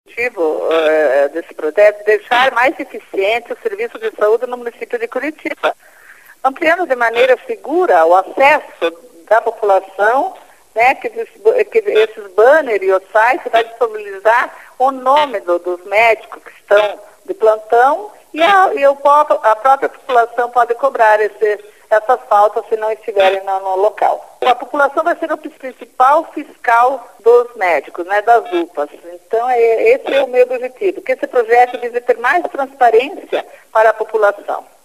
Desse projeto, deixar mais eficiente o serviço de saúde no município de Curitiba, ampliando de maneira segura o acesso da população, né, que esses banners e o site vai disponibilizar o nome dos médicos que estão de plantão e a própria população pode cobrar essas faltas se não estiverem no local. A população vai ser o principal fiscal dos médicos, né, das UPAs. Então, esse é o meu objetivo, que esse projeto visa ter mais transparência para a população.